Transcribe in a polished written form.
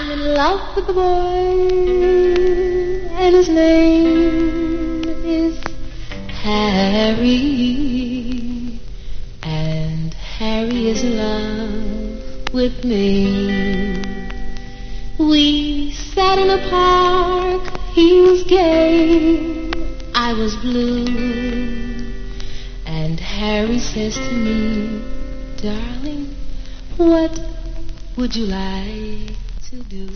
in love with a boy, and his name is Harry, and Harry is in love with me. We sat in a park, he was gay, I was blue, and Harry says to me, darling, what would you like to do?